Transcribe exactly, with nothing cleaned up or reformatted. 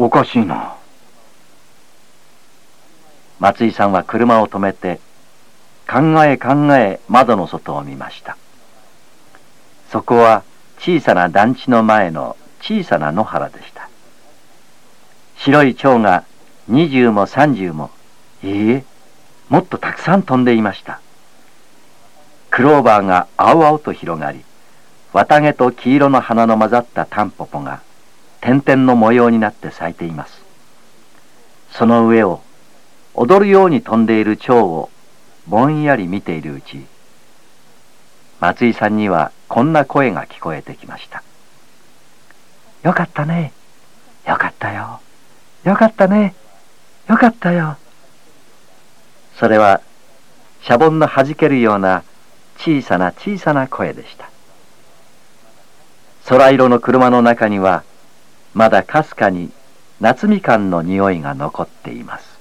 おかしいな。 松井さんは車を止めて、考え考え窓の外を見ました。そこは小さな団地の前の小さな野原でした。白い蝶が二十も三十も、いいえ、もっとたくさん飛んでいました。クローバーが青々と広がり、綿毛と黄色の花の混ざったタンポポが点々の模様になって咲いています。その上を踊るように飛んでいる蝶をぼんやり見ているうち、松井さんにはこんな声が聞こえてきました。よかったね。よかったよ。よかったね。よかったよ。それはシャボンの弾けるような小さな小さな声でした。空色の車の中にはまだかすかに夏みかんの匂いが残っています。